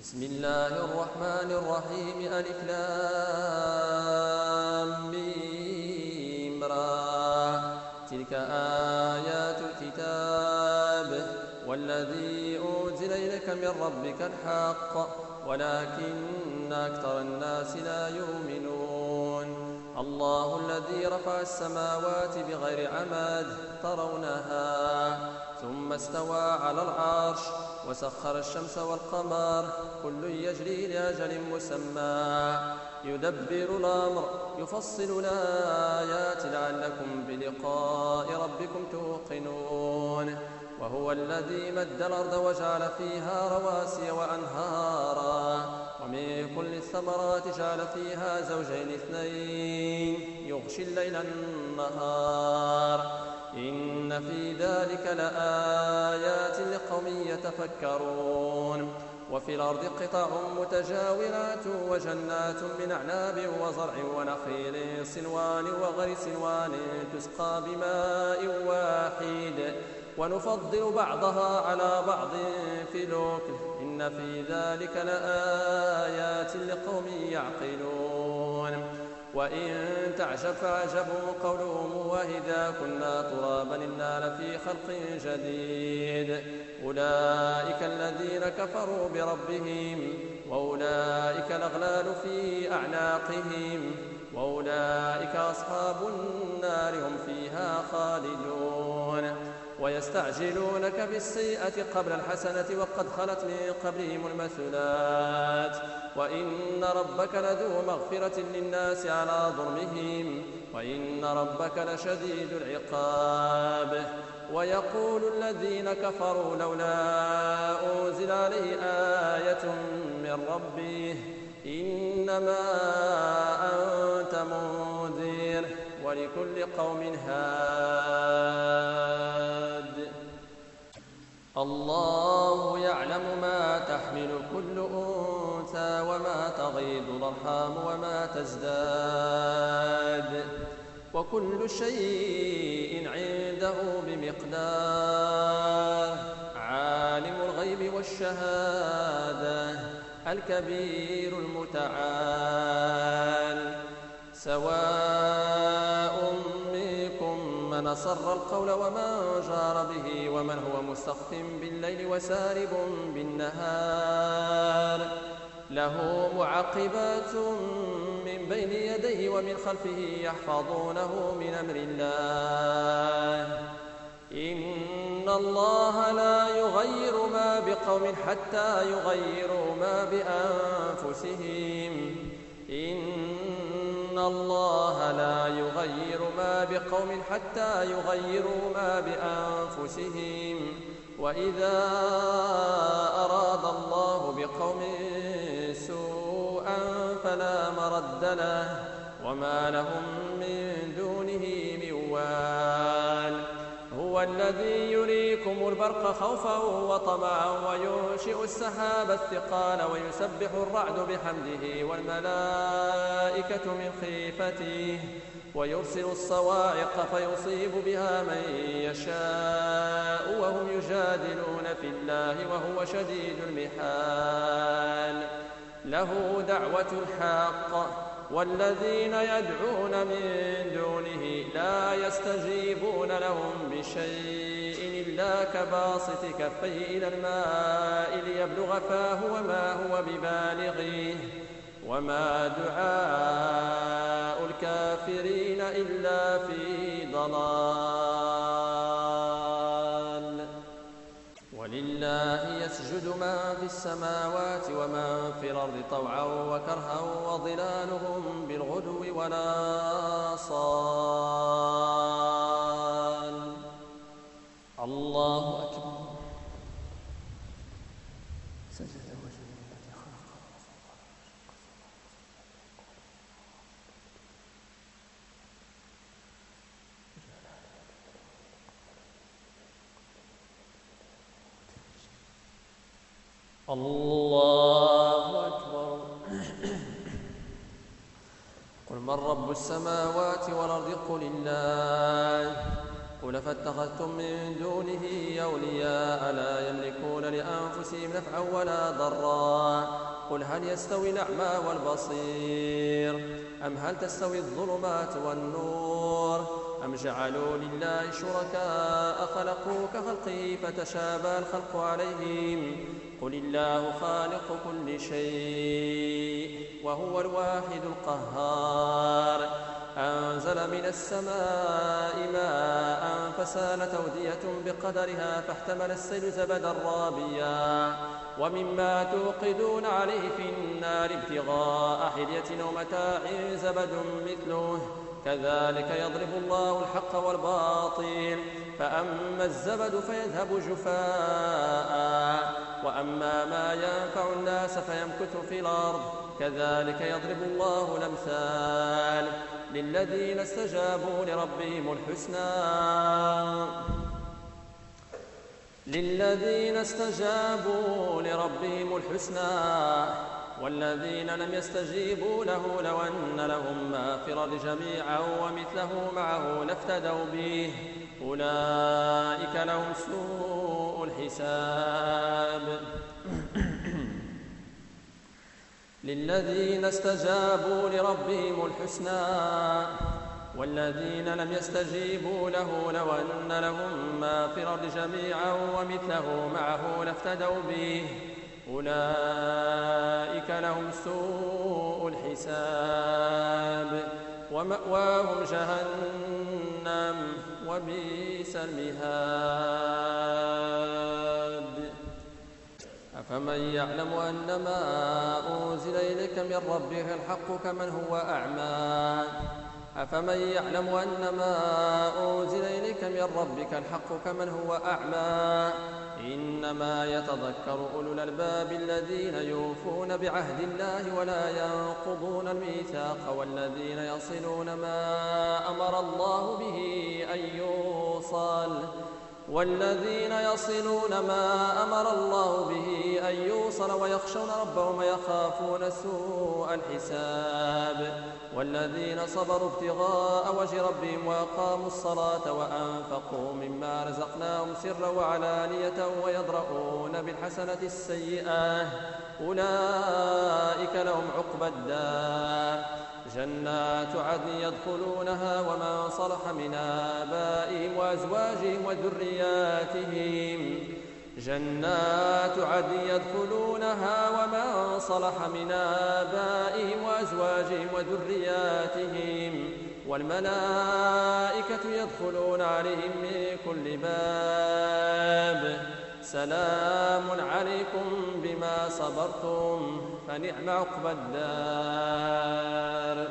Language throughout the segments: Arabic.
بسم الله الرحمن الرحيم ألف لام ميم را تلك آيات الكتاب والذي أنزل إليك من ربك الحق ولكن أكثر الناس لا يؤمنون الله الذي رفع السماوات بغير عماد ترونها ثم استوى على العرش وسخر الشمس والقمر كل يجري لأجل مسمى يدبر الأمر يفصل الآيات لعلكم بلقاء ربكم توقنون وهو الذي مد الأرض وجعل فيها رواسي وأنهارا ومن كل الثمرات جعل فيها زوجين اثنين يغشي الليل النهار إن في ذلك لآيات لقوم يتفكرون وفي الأرض قطع متجاورات وجنات من أعناب وزرع ونخيل صنوان وغير صنوان تسقى بماء واحد ونفضل بعضها على بعض في الأكل إن في ذلك لآيات لقوم يعقلون وإن تعجب فعجب قولهم وإذا كنا ترابا إنا لفي خلق جديد أولئك الذين كفروا بربهم وأولئك الأغلال في أعناقهم وأولئك أصحاب النار هم فيها خالدون ويستعجلونك بالسيئة قبل الحسنة وقد خلت من قبلهم المثلات وإن ربك لذو مغفرة للناس على ظلمهم وإن ربك لشديد العقاب ويقول الذين كفروا لولا أنزل عليه آية من ربه إنما أنت منذر ولكل قوم هاد الله يعلم ما تحمل كل أنثى وما تغيض الأرحام وما تزداد وكل شيء عنده بمقدار عالم الغيب والشهادة الكبير المتعال سواء منكم من أسر القول ومن جار به ومن هو مستخف بالليل وسارب بالنهار له معقبات من بين يديه ومن خلفه يحفظونه من أمر الله إن الله لا يغير ما بقوم حتى يغيروا ما بأنفسهم إن الله لا يغير ما بقوم حتى يغيروا ما بأنفسهم وإذا أراد الله بقوم سوءا فلا مرد له وما لهم من دونه من وال هو الذي يريكم البرق خوفا وطمعا وينشئ السحاب الثقال ويسبح الرعد بحمده والملائكة من خيفته ويرسل الصواعق فيصيب بها من يشاء وهم يجادلون في الله وهو شديد المحال له دعوة الحق والذين يدعون من دونه لا يستجيبون لهم بشيء إلا كباسط كفيه إلى الماء ليبلغ فاه وما هو ببالغه وما دعاء الكافرين إلا في ضلال ولله يسجد ما في السماوات وما في الأرض طوعا وكرها وظلالهم بالغدو والآصال الله أكبر سجد وجه الذي خلق الله أكبر قل من رب السماوات والأرض قل الله قل فاتخذتم من دونه أولياء لا يملكون لأنفسهم نفعا ولا ضرا قل هل يستوي الأعمى والبصير أم هل تستوي الظلمات والنور أم جعلوا لله شركاء خلقوا كخلقه فتشابه الخلق عليهم قل الله خالق كل شيء وهو الواحد القهار أنزل من السماء ماء فسالت أودية بقدرها فاحتمل السيل زبدا رابيا ومما توقدون عليه في النار ابتغاء حلية أو متاع زبد مثله كذلك يضرب الله الحق والباطل فأما الزبد فيذهب جفاء وأما ما ينفع الناس فيمكث في الأرض كذلك يضرب الله الأمثال للذين استجابوا لربهم الحسنى والذين لم يستجيبوا له لو أن لهم ما في الأرض جميعا ومثله معه لافتدوا به أولئك لهم سوء الحساب للذين استجابوا لربهم الحسنى والذين لم يستجيبوا له لو أن لهم ما في الأرض جميعا ومثله معه لافتدوا به أولئك لهم سوء الحساب ومأواهم جهنم وبئس المهاد أفمن يعلم أن ما أنزل إليك من ربك الحق كمن هو أعمى أفمن يعلم أن ما أنزل إليك من ربك الحق كمن هو أعمى إنما يتذكر أولو الألباب الذين يوفون بعهد الله ولا ينقضون الميثاق والذين يصلون ما أمر الله به أن يوصل ويخشون ربهم ويخافون سوء الحساب والذين صبروا ابتغاء وجه ربهم وأقاموا الصلاة وأنفقوا مما رزقناهم سرا وعلانية ويدرؤون بالحسنة السيئة أولئك لهم عقبى الدار جنات عدن يدخلونها ومن صلح من آبائهم وأزواجهم وذرياتهم والملائكة يدخلون عليهم من كل باب سلام عليكم بما صبرتم فنعم عقبى الدار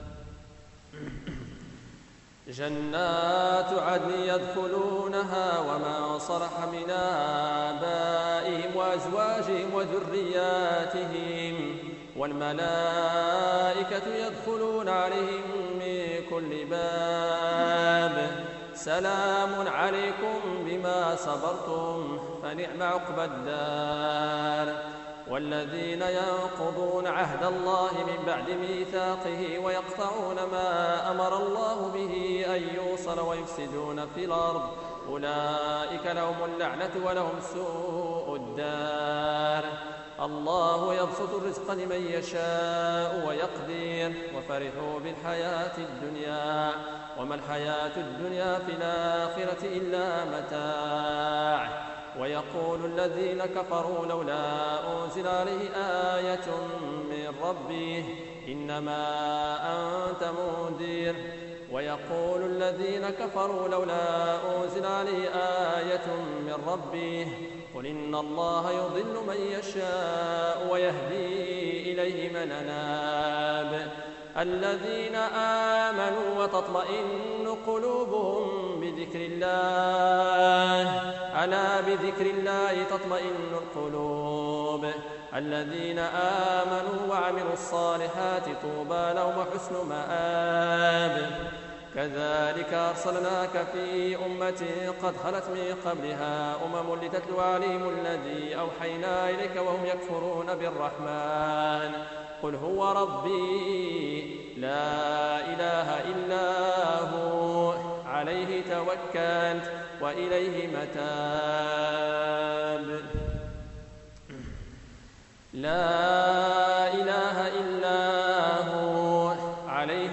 جنات عدن يدخلونها ومن صلح من آبائهم وأزواجهم وذرياتهم والملائكة يدخلون عليهم من كل باب سلام عليكم بما صبرتم فنعم عقبى الدار والذين ينقضون عهد الله من بعد ميثاقه ويقطعون ما أمر الله به أن يوصل ويفسدون في الأرض أولئك لهم اللعنة ولهم سوء الدار الله يبسط الرزق لمن يشاء ويقدر وفرحوا بالحياة الدنيا وما الحياة الدنيا في الآخرة إلا متاع ويقول الذين كفروا لولا أنزل عليه آية من ربه إنما أنت منذر ويقول الذين كفروا لولا أنزل عليه آية من ربه قل إن الله يضل من يشاء ويهدي إليه من أناب الذين آمنوا وتطمئن قلوبهم بذكر الله ألا بذكر الله تطمئن القلوب الذين آمنوا وعملوا الصالحات طوبى لهم وحسن مآب كذلك أرسلناك في أمة قد خلت من قبلها لتتلو عليهم الذي أوحينا إليك وهم يكفرون بالرحمن قل هو ربي لا إله إلا هو عليه توكلت وإليه متاب لا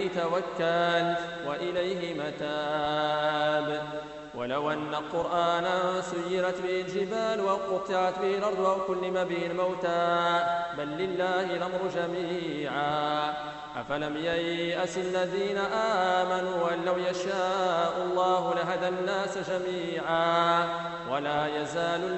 عليه توكلت وإليه متاب. ولو أن قرآنا سيرت به الجبال وقطعت به الأرض أو كلم به الموتى بل لله الأمر جميعا. أفلم ييأس الذين آمنوا أن لو يشاء الله لهدى الناس جميعا ولا يزال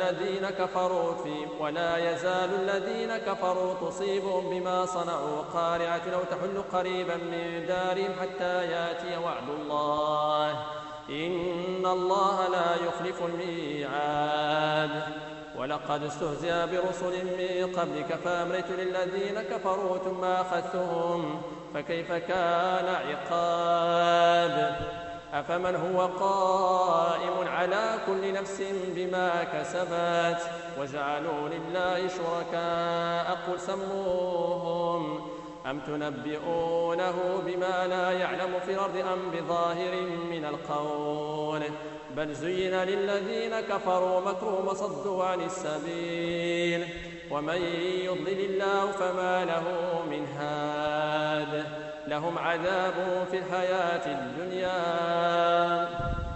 الذين كفروا تصيبهم بما صنعوا قارعة أو تحل قريبا من دارهم حتى يأتي وعد الله إن الله لا يخلف الميعاد. ولقد استهزئ برسل من قبلك فأمليت للذين كفروا ثم أخذتهم فكيف كان عقاب. أفمن هو قائم على كل نفس بما كسبت وجعلوا لله شركاء قل سموهم أم تنبئونه بما لا يعلم في الأرض أم بظاهر من القول بل زين للذين كفروا مكرهم وصدوا عن السبيل ومن يضلل الله فما له من هاد لهم عذاب في الحياة الدنيا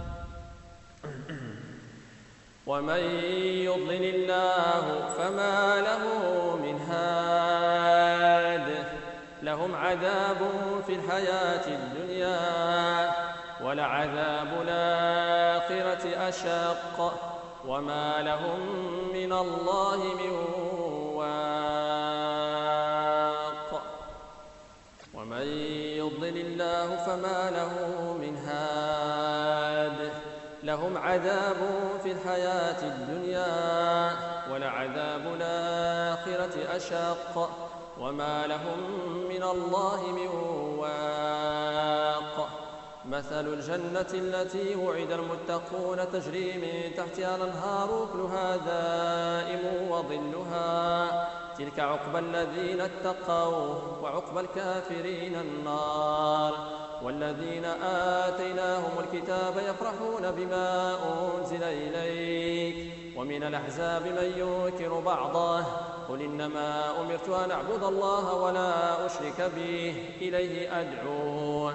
ومن يضلل الله فما له من هاد لهم عذاب في الحياة الدنيا ولعذاب الآخرة أشق وما لهم من الله من واق. ومن يضلل الله فما له من هاد لهم عذاب في الحياة الدنيا ولعذاب الآخرة أشق وما لهم من الله من واق. مثل الجنة التي وعد المتقون تجري من تحتها الأنهار أكلها دائم وظلها تلك عقبى الذين اتقوا وعقبى الكافرين النار. والذين آتيناهم الكتاب يفرحون بما أنزل إليك ومن الأحزاب من ينكر بعضه قل إنما أمرت أن أعبد الله ولا أشرك به إليه أدعو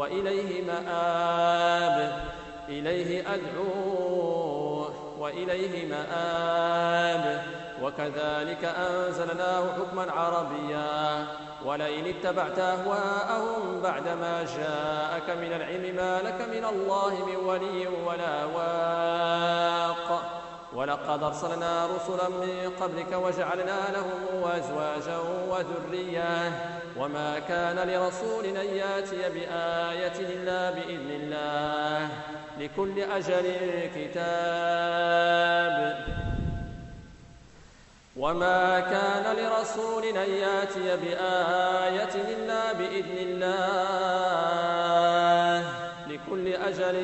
وإليه مآب وكذلك أنزلناه حكما عربيا ولئن اتبعت أهواءهم بعدما جاءك من العلم ما لك من الله من ولي ولا واق. ولقد أرسلنا رسلا من قبلك وجعلنا لهم أزواجا وذرية وما كان لرسول أن يأتي بآية إلا بإذن الله لكل أجل كتاب. وما كان لرسول أن يأتي بآية إلا بإذن الله لكل أجل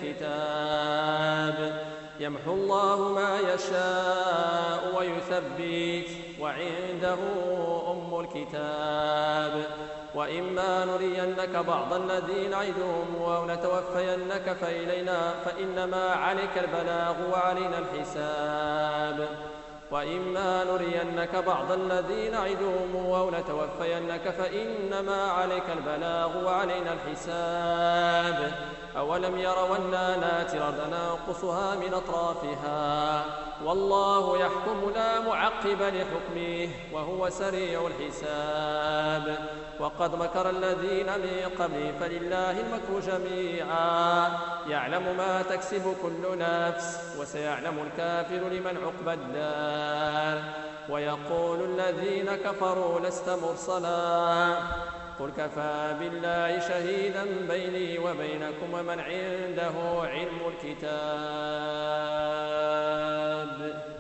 كتاب. يمحو الله ما يشاء ويثبت وعنده أم الكتاب. وإما نرينك بعض الذين نعدهم أو نتوفينك فإنما عليك البلاغ وعلينا الحساب. وإما نرينك بعض الذين نعدهم أو نتوفينك فإنما عليك البلاغ وعلينا الحساب. أولم يروا أنا ناتي الأرض ننقصها من أطرافها والله يحكم لا معقب لحكمه وهو سريع الحساب. وقد مكر الذين من قبل فلله المكر جميعا يعلم ما تكسب كل نفس وسيعلم الكافر لمن عقبى الدار. ويقول الذين كفروا لست مرسلا قل كفى بالله شهيدا بيني وبينكم ومن عنده علم الكتاب.